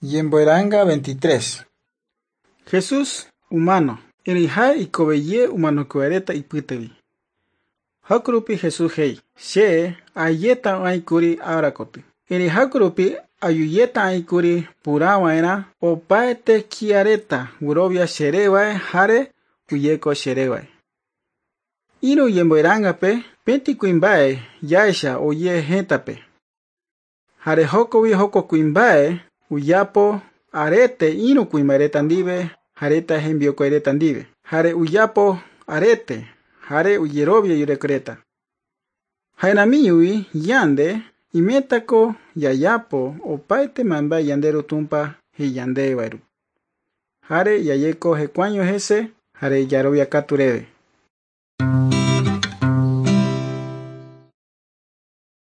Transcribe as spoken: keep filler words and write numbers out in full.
Yemboeranga veintitrés. Jesús humano. Erihai y cobeye humano cuareta y putavi. Hakurupi Jesús hei. She ayeta aikuri arakotu. Eri hakurupi ayuyeta aikuri purawaera opaete kiareta gurovia sherewae hare uyeko sherewae. Iru yemboeranga pe penti kuimbae yaisha oye hetape. Hare hokowi hoko kuimbae uyapo arete inu kuimareta ndive hareta hembio koereta ndive. Hare uyapo arete hare uyerobia yurekreta. Hainamiyui yande imetako yayapo opaite mamba yandero tumpa he yande wairu. Hare yayeko hekuaño hese hare yarobia katurebe.